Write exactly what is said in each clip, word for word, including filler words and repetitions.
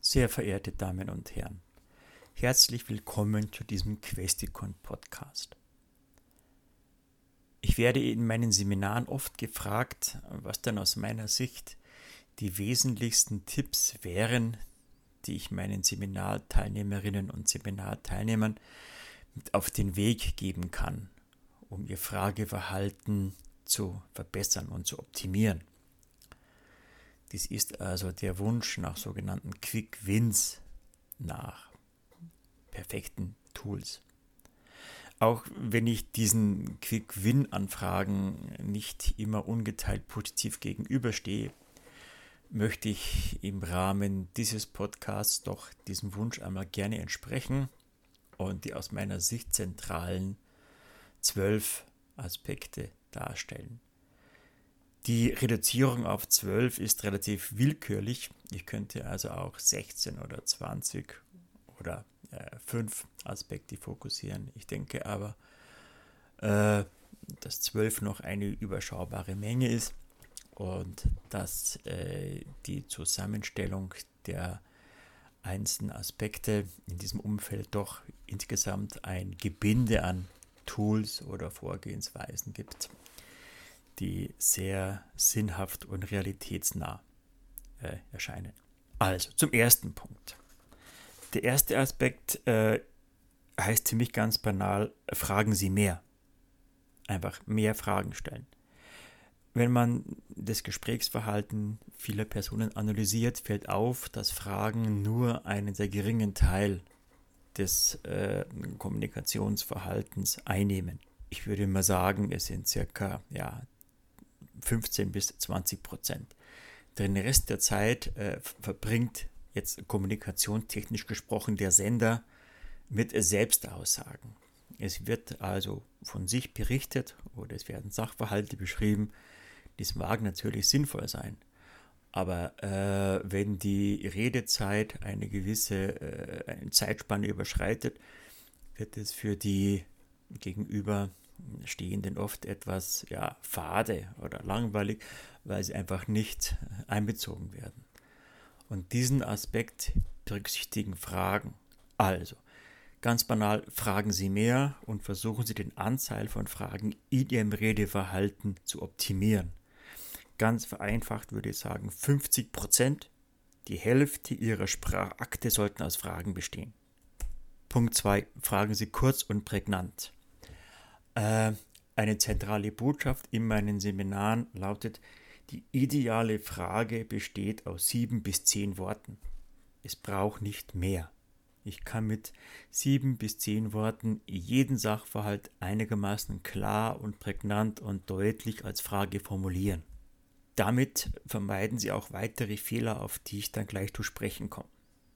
Sehr verehrte Damen und Herren, herzlich willkommen zu diesem Questicon-Podcast. Ich werde in meinen Seminaren oft gefragt, was denn aus meiner Sicht die wesentlichsten Tipps wären, die ich meinen Seminarteilnehmerinnen und Seminarteilnehmern mit auf den Weg geben kann, um ihr Frageverhalten zu verbessern und zu optimieren. Dies ist also der Wunsch nach sogenannten Quick Wins, nach perfekten Tools. Auch wenn ich diesen Quick-Win-Anfragen nicht immer ungeteilt positiv gegenüberstehe, möchte ich im Rahmen dieses Podcasts doch diesem Wunsch einmal gerne entsprechen und die aus meiner Sicht zentralen zwölf Aspekte darstellen. Die Reduzierung auf zwölf ist relativ willkürlich. Ich könnte also auch sechzehn oder zwanzig oder äh, fünf Aspekte fokussieren. Ich denke aber, äh, dass zwölf noch eine überschaubare Menge ist und dass äh, die Zusammenstellung der einzelnen Aspekte in diesem Umfeld doch insgesamt ein Gebinde an Tools oder Vorgehensweisen gibt, die sehr sinnhaft und realitätsnah äh, erscheinen. Also zum ersten Punkt. Der erste Aspekt äh, heißt ziemlich ganz banal, fragen Sie mehr. Einfach mehr Fragen stellen. Wenn man das Gesprächsverhalten vieler Personen analysiert, fällt auf, dass Fragen nur einen sehr geringen Teil des äh, Kommunikationsverhaltens einnehmen. Ich würde mal sagen, es sind circa ja, fünfzehn bis zwanzig Prozent. Den Rest der Zeit äh, verbringt jetzt kommunikationstechnisch gesprochen der Sender mit Selbstaussagen. Es wird also von sich berichtet oder es werden Sachverhalte beschrieben. Dies mag natürlich sinnvoll sein, aber äh, wenn die Redezeit eine gewisse äh, eine Zeitspanne überschreitet, wird es für die Gegenüberstehenden oft etwas ja, fade oder langweilig, weil sie einfach nicht einbezogen werden. Und diesen Aspekt berücksichtigen Fragen. Also, ganz banal, fragen Sie mehr und versuchen Sie den Anteil von Fragen in Ihrem Redeverhalten zu optimieren. Ganz vereinfacht würde ich sagen, fünfzig Prozent, die Hälfte Ihrer Sprachakte sollten aus Fragen bestehen. Punkt zwei, fragen Sie kurz und prägnant. Äh, eine zentrale Botschaft in meinen Seminaren lautet, die ideale Frage besteht aus sieben bis zehn Worten. Es braucht nicht mehr. Ich kann mit sieben bis zehn Worten jeden Sachverhalt einigermaßen klar und prägnant und deutlich als Frage formulieren. Damit vermeiden Sie auch weitere Fehler, auf die ich dann gleich zu sprechen komme.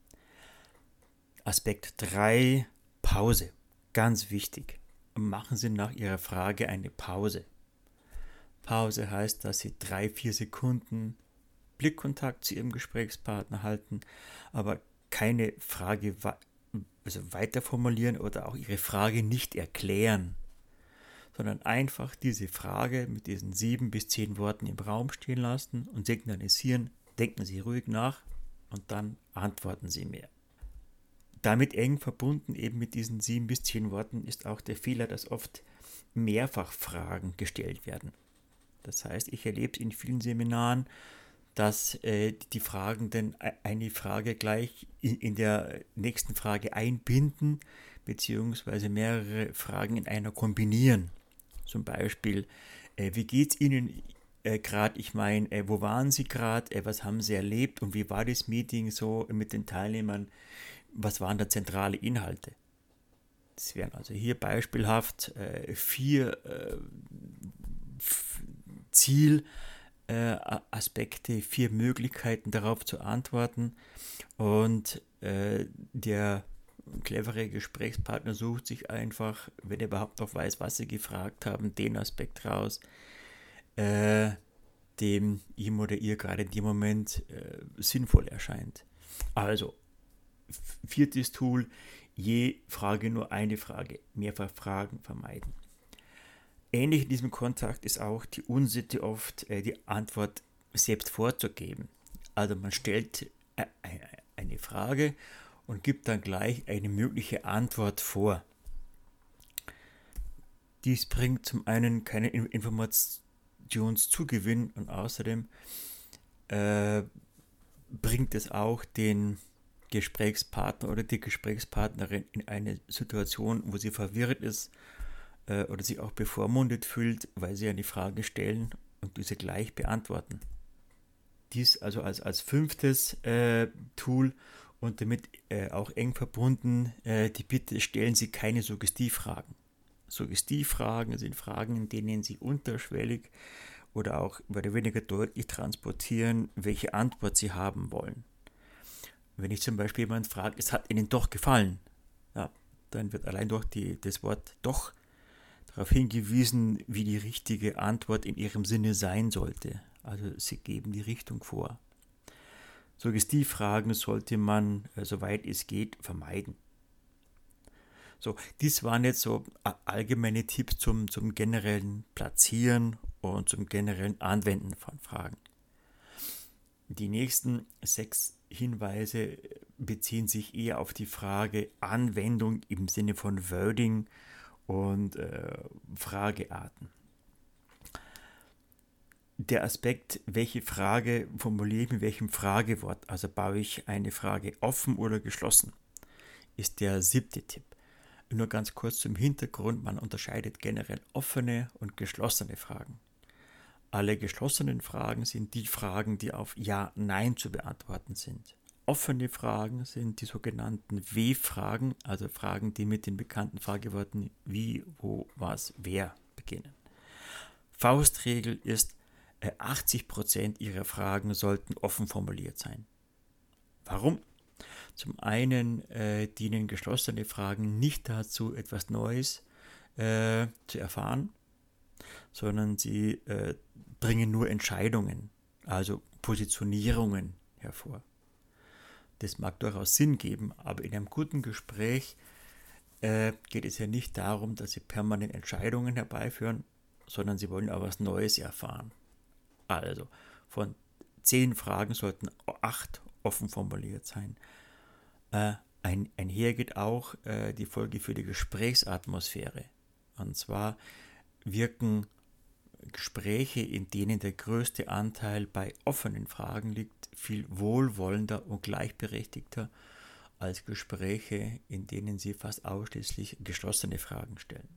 Aspekt drei, Pause. Ganz wichtig. Machen Sie nach Ihrer Frage eine Pause. Pause heißt, dass Sie drei, vier Sekunden Blickkontakt zu Ihrem Gesprächspartner halten, aber keine Frage also weiter formulieren oder auch Ihre Frage nicht erklären, sondern einfach diese Frage mit diesen sieben bis zehn Worten im Raum stehen lassen und signalisieren, denken Sie ruhig nach und dann antworten Sie mehr. Damit eng verbunden eben mit diesen sieben bis zehn Worten ist auch der Fehler, dass oft Mehrfachfragen gestellt werden. Das heißt, ich erlebe in vielen Seminaren, dass äh, die Fragenden eine Frage gleich in, in der nächsten Frage einbinden, beziehungsweise mehrere Fragen in einer kombinieren. Zum Beispiel, äh, wie geht es Ihnen äh, gerade? Ich meine, äh, wo waren Sie gerade? Äh, was haben Sie erlebt? Und wie war das Meeting so mit den Teilnehmern? Was waren da zentrale Inhalte? Das wären also hier beispielhaft äh, vier äh, f- Zielaspekte, vier Möglichkeiten darauf zu antworten. Und äh, der clevere Gesprächspartner sucht sich einfach, wenn er überhaupt noch weiß, was sie gefragt haben, den Aspekt raus, äh, dem ihm oder ihr gerade in dem Moment äh, sinnvoll erscheint. Also, viertes Tool, je Frage nur eine Frage, mehrfach Fragen vermeiden. Ähnlich in diesem Kontakt ist auch die Unsitte oft, äh, die Antwort selbst vorzugeben. Also man stellt äh, eine Frage und gibt dann gleich eine mögliche Antwort vor. Dies bringt zum einen keinen Informationszugewinn und außerdem äh, bringt es auch den Gesprächspartner oder die Gesprächspartnerin in eine Situation, wo sie verwirrt ist äh, oder sich auch bevormundet fühlt, weil sie eine Frage stellen und diese gleich beantworten. Dies also als, als fünftes äh, Tool und damit äh, auch eng verbunden äh, die Bitte, stellen Sie keine Suggestivfragen. Suggestivfragen sind Fragen, in denen Sie unterschwellig oder auch mehr oder weniger deutlich transportieren, welche Antwort Sie haben wollen. Wenn ich zum Beispiel jemanden frage, es hat Ihnen doch gefallen, ja, dann wird allein durch die, das Wort doch darauf hingewiesen, wie die richtige Antwort in Ihrem Sinne sein sollte. Also Sie geben die Richtung vor. Suggestivfragen sollte man, äh, soweit es geht, vermeiden. So, dies waren jetzt so allgemeine Tipps zum, zum generellen Platzieren und zum generellen Anwenden von Fragen. Die nächsten sechs Hinweise beziehen sich eher auf die Frage Anwendung im Sinne von Wording und äh, Fragearten. Der Aspekt, welche Frage formuliere ich mit welchem Fragewort, also baue ich eine Frage offen oder geschlossen, ist der siebte Tipp. Nur ganz kurz zum Hintergrund, man unterscheidet generell offene und geschlossene Fragen. Alle geschlossenen Fragen sind die Fragen, die auf Ja, Nein zu beantworten sind. Offene Fragen sind die sogenannten W-Fragen, also Fragen, die mit den bekannten Frageworten wie, wo, was, wer beginnen. Faustregel ist, achtzig Prozent Ihrer Fragen sollten offen formuliert sein. Warum? Zum einen äh, dienen geschlossene Fragen nicht dazu, etwas Neues äh, zu erfahren, sondern sie äh, bringen nur Entscheidungen, also Positionierungen hervor. Das mag durchaus Sinn geben, aber in einem guten Gespräch äh, geht es ja nicht darum, dass Sie permanent Entscheidungen herbeiführen, sondern Sie wollen auch was Neues erfahren. Also, von zehn Fragen sollten acht offen formuliert sein. Äh, ein, einher geht auch äh, die Folge für die Gesprächsatmosphäre. Und zwar wirken Gespräche, in denen der größte Anteil bei offenen Fragen liegt, viel wohlwollender und gleichberechtigter als Gespräche, in denen Sie fast ausschließlich geschlossene Fragen stellen.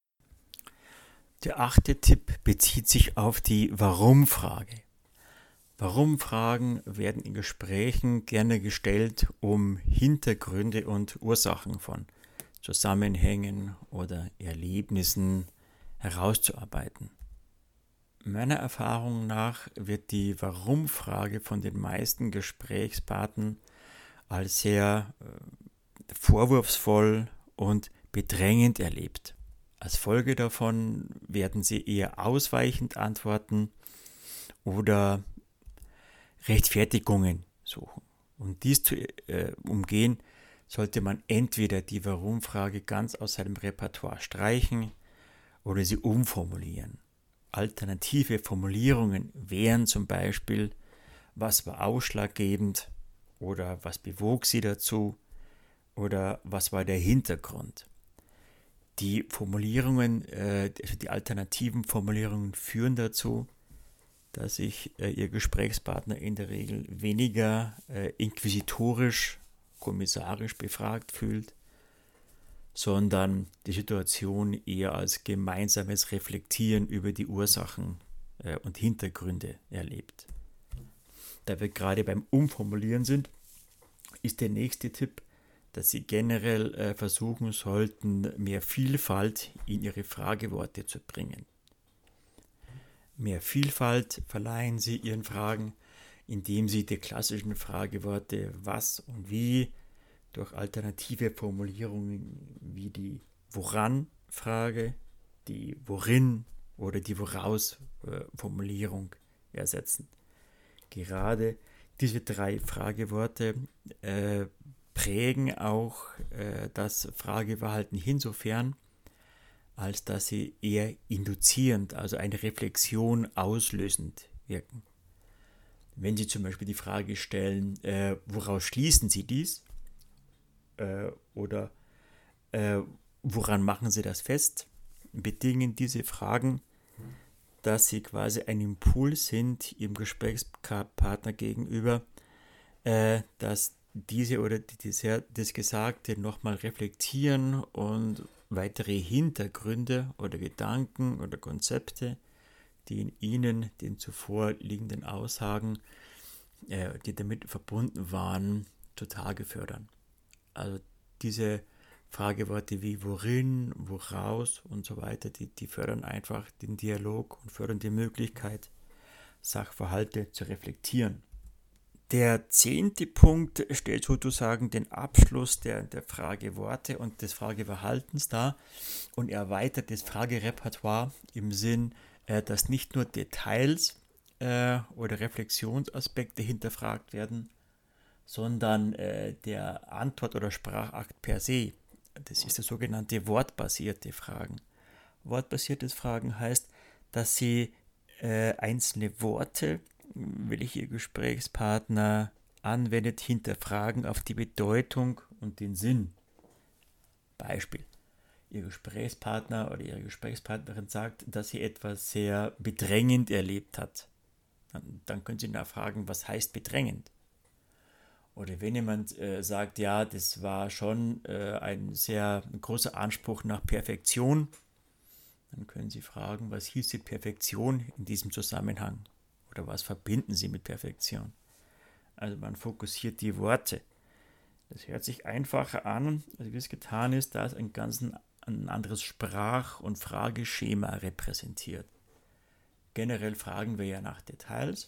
Der achte Tipp bezieht sich auf die Warum-Frage. Warum-Fragen werden in Gesprächen gerne gestellt, um Hintergründe und Ursachen von Zusammenhängen oder Erlebnissen herauszuarbeiten. Meiner Erfahrung nach wird die Warum-Frage von den meisten Gesprächspartnern als sehr äh, vorwurfsvoll und bedrängend erlebt. Als Folge davon werden sie eher ausweichend antworten oder Rechtfertigungen suchen. Um dies zu äh, umgehen, sollte man entweder die Warum-Frage ganz aus seinem Repertoire streichen oder sie umformulieren. Alternative Formulierungen wären zum Beispiel, was war ausschlaggebend oder was bewog Sie dazu oder was war der Hintergrund. Die Formulierungen, äh, also die alternativen Formulierungen führen dazu, dass sich äh, Ihr Gesprächspartner in der Regel weniger äh, inquisitorisch, kommissarisch befragt fühlt, sondern die Situation eher als gemeinsames Reflektieren über die Ursachen äh, und Hintergründe erlebt. Da wir gerade beim Umformulieren sind, ist der nächste Tipp, dass Sie generell äh, versuchen sollten, mehr Vielfalt in Ihre Frageworte zu bringen. Mehr Vielfalt verleihen Sie Ihren Fragen, indem Sie die klassischen Frageworte was und wie durch alternative Formulierungen wie die Woran-Frage, die Worin oder die Woraus-Formulierung ersetzen. Gerade diese drei Frageworte äh, prägen auch äh, das Frageverhalten insofern, als dass sie eher induzierend, also eine Reflexion auslösend wirken. Wenn Sie zum Beispiel die Frage stellen, äh, woraus schließen Sie dies? Äh, oder äh, woran machen Sie das fest? Bedingen diese Fragen, dass Sie quasi ein Impuls sind Ihrem Gesprächspartner gegenüber, äh, dass diese oder die, die, das Gesagte nochmal reflektieren und weitere Hintergründe oder Gedanken oder Konzepte, die in Ihnen, den zuvor liegenden Aussagen, äh, die damit verbunden waren, zutage fördern. Also diese Frageworte wie worin, woraus und so weiter, die, die fördern einfach den Dialog und fördern die Möglichkeit, Sachverhalte zu reflektieren. Der zehnte Punkt stellt sozusagen den Abschluss der, der Frageworte und des Frageverhaltens dar und erweitert das Fragerepertoire im Sinn, äh, dass nicht nur Details äh, oder Reflexionsaspekte hinterfragt werden, sondern äh, der Antwort- oder Sprachakt per se. Das ist das sogenannte wortbasierte Fragen. Wortbasiertes Fragen heißt, dass Sie äh, einzelne Worte, welche Ihr Gesprächspartner anwendet, hinterfragen auf die Bedeutung und den Sinn. Beispiel. Ihr Gesprächspartner oder Ihre Gesprächspartnerin sagt, dass sie etwas sehr bedrängend erlebt hat. Dann, dann können Sie nachfragen, was heißt bedrängend? Oder wenn jemand äh, sagt, ja, das war schon äh, ein sehr ein großer Anspruch nach Perfektion, dann können Sie fragen, was hieße Perfektion in diesem Zusammenhang? Oder was verbinden Sie mit Perfektion? Also man fokussiert die Worte. Das hört sich einfacher an, als wie es getan ist, da es ein ganz ein anderes Sprach- und Frageschema repräsentiert. Generell fragen wir ja nach Details.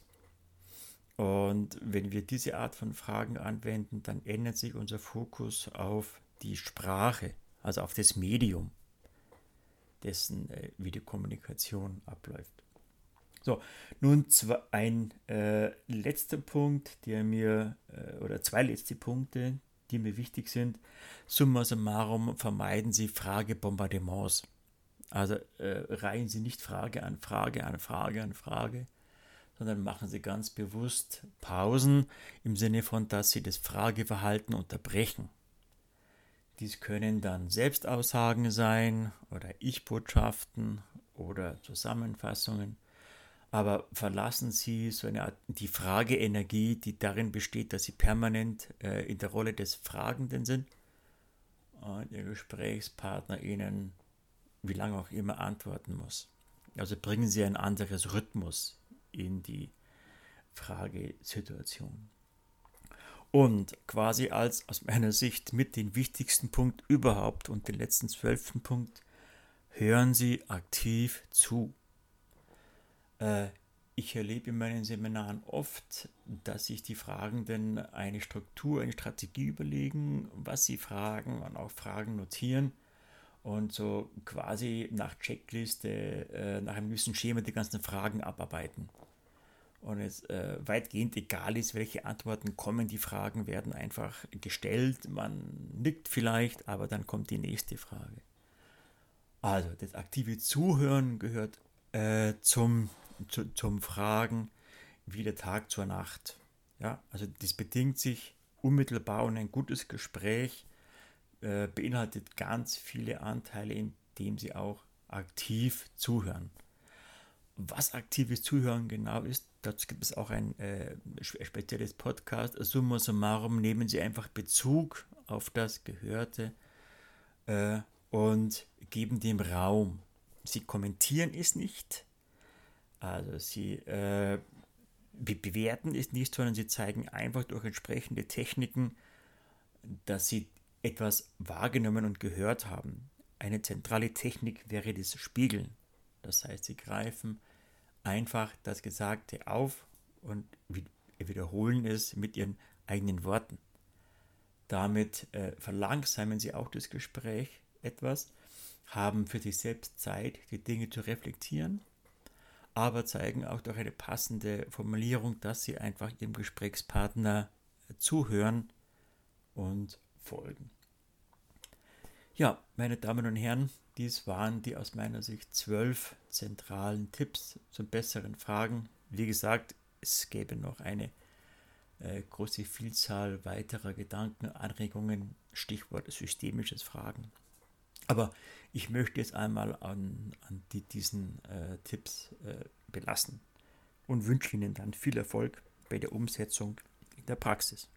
Und wenn wir diese Art von Fragen anwenden, dann ändert sich unser Fokus auf die Sprache, also auf das Medium, dessen äh, Videokommunikation abläuft. So, nun zwei, ein äh, letzter Punkt, der mir, äh, oder zwei letzte Punkte, die mir wichtig sind. Summa summarum vermeiden Sie Fragebombardements. Also äh, reihen Sie nicht Frage an Frage an Frage an Frage, sondern machen Sie ganz bewusst Pausen im Sinne von, dass Sie das Frageverhalten unterbrechen. Dies können dann Selbstaussagen sein oder Ich-Botschaften oder Zusammenfassungen. Aber verlassen Sie so eine Art, die Frageenergie, die darin besteht, dass Sie permanent äh, in der Rolle des Fragenden sind und Ihr Gesprächspartner Ihnen, wie lange auch immer, antworten muss. Also bringen Sie ein anderes Rhythmus in die Fragesituation. Und quasi als aus meiner Sicht mit den wichtigsten Punkt überhaupt und den letzten zwölften Punkt, hören Sie aktiv zu. Äh, ich erlebe in meinen Seminaren oft, dass sich die Fragenden eine Struktur, eine Strategie überlegen, was sie fragen und auch Fragen notieren und so quasi nach Checkliste, äh, nach einem gewissen Schema die ganzen Fragen abarbeiten. Und es äh, weitgehend egal ist, welche Antworten kommen, die Fragen werden einfach gestellt, man nickt vielleicht, aber dann kommt die nächste Frage. Also das aktive Zuhören gehört äh, zum, zu, zum Fragen wie der Tag zur Nacht. Ja, also das bedingt sich unmittelbar und ein gutes Gespräch äh, beinhaltet ganz viele Anteile, indem Sie auch aktiv zuhören. Was aktives Zuhören genau ist, dazu gibt es auch ein äh, spezielles Podcast. Summa summarum nehmen Sie einfach Bezug auf das Gehörte äh, und geben dem Raum. Sie kommentieren es nicht, also Sie äh, bewerten es nicht, sondern Sie zeigen einfach durch entsprechende Techniken, dass Sie etwas wahrgenommen und gehört haben. Eine zentrale Technik wäre das Spiegeln. Das heißt, Sie greifen einfach das Gesagte auf und wiederholen es mit Ihren eigenen Worten. Damit äh, verlangsamen Sie auch das Gespräch etwas, haben für sich selbst Zeit, die Dinge zu reflektieren, aber zeigen auch durch eine passende Formulierung, dass Sie einfach Ihrem Gesprächspartner zuhören und folgen. Ja, meine Damen und Herren, dies waren die aus meiner Sicht zwölf zentralen Tipps zum besseren Fragen. Wie gesagt, es gäbe noch eine äh, große Vielzahl weiterer Gedanken, Anregungen, Stichwort systemisches Fragen. Aber ich möchte jetzt einmal an, an die, diesen äh, Tipps äh, belassen und wünsche Ihnen dann viel Erfolg bei der Umsetzung in der Praxis.